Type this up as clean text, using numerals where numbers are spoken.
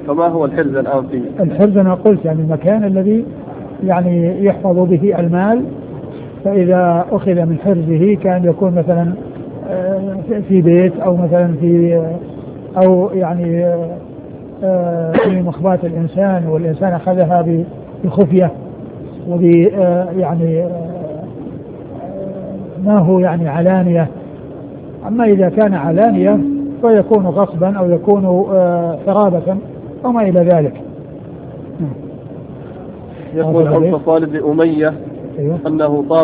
فما هو الحرز الآن فيه؟ الحرز أنا قلت يعني المكان الذي يعني يحفظ به المال، فإذا أخذ من حرزه كان يكون مثلا في بيت أو مثلا في أو يعني في مخبات الإنسان، والإنسان أخذها بخفية وب يعني ما هو يعني علانية. أما إذا كان علانية فيكون غصبا أو يكون حرابة أو ما إلى ذلك. يقول عن صفوان بن أمية أنه طاف